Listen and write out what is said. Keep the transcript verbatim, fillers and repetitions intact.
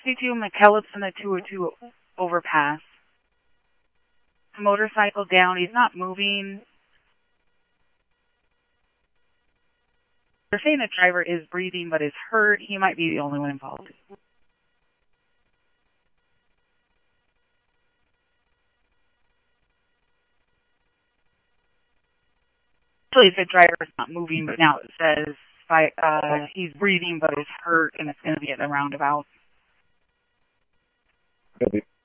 sixty-two McKellips in the two oh two overpass. Motorcycle down. He's not moving. They're saying the driver is breathing but is hurt. He might be the only one involved. Actually, the driver is not moving, but now it says uh, he's breathing but is hurt, and it's going to be at the roundabout. Copy.